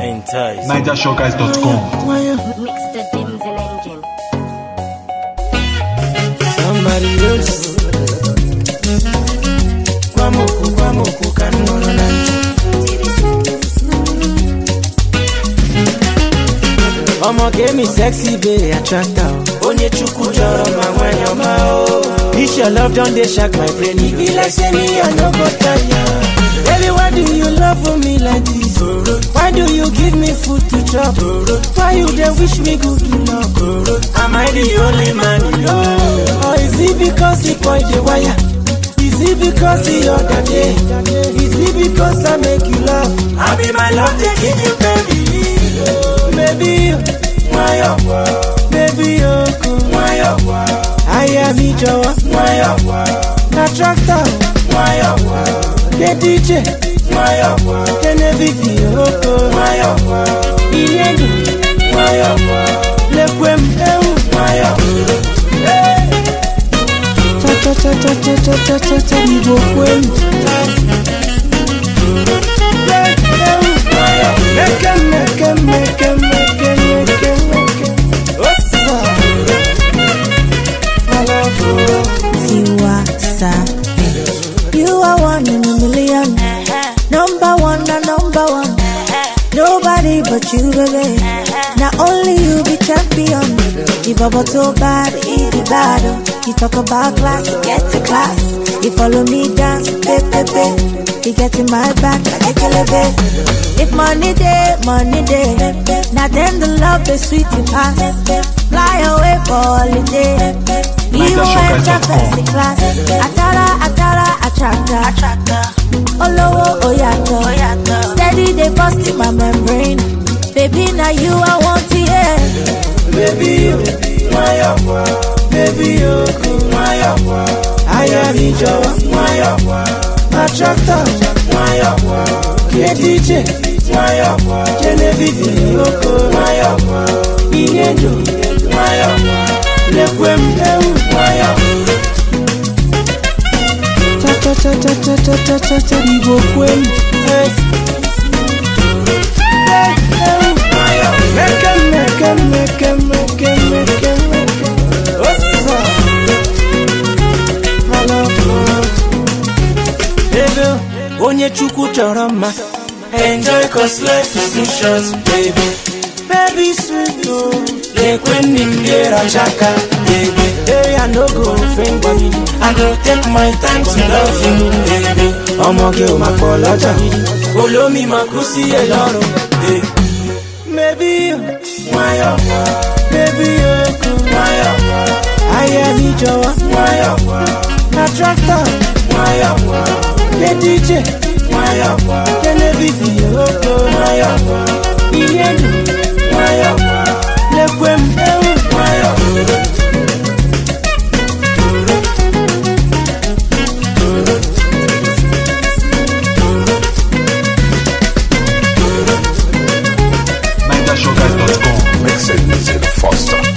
NigerShowguys.com. Mix the Dimzel engine. Somebody else. Kwamoku, kanono nanti. Omo give me sexy baby attractor. Onye chuku joro ma wanyo ma o. This your love don't dey shock my brain. It be like say me I no go tire. Baby, why do you love for me like this? Why do you give me food to chop? Why you dey wish me good luck? Am I the only man you know? Or is it because he point the wire? Is it because the other day? Is it because I make you laugh? I be my love, they give you baby. Baby, why up? Baby, why up? I am each other. Why up? Na tractor. Why up? The DJ. Why up? The Navy. Why up? Iyendu. Why up? Lekwem. Why up? Cha ni go kwem. Why up? Make em. You are one in a million. Number one. Nobody but you, baby. Not only you be champion. You bubble too bad, eat it bad. You talk about class, you get to class. You follow me dance, baby. You get in my back like a killer. If money day, now then the love is sweet and pass. Fly away for holiday. You went to fancy class. Atara, attractor. Olowo, oyato. Steady, they bust in my membrane. Baby, now you I want to hear. Baby, why up? Baby, why up? I am each other. Why up? Attractor. Why up? Get DJ. Why up? Genevieve. Why up? Iyendu. Why up? Lekwem. Why up? Cha ni go kwem. Why up? Make em. Baby, onye chuku choro ma. Enjoy cause life is too short, baby. Baby sweet oh, lekwen nimgera chaka, baby. Hey, I no go offend you. I go take my time to love you, baby. Omoge o makoloja, olomi makusi eloro, baby. Maybe why up, baby why up? I am each other. Why up? Na tractor. Why up? The DJ. Why up? The Navy. Why up? Iyendu. Why up? Lekwem. Why up? NigerShowguys.com. Mix it, Foster.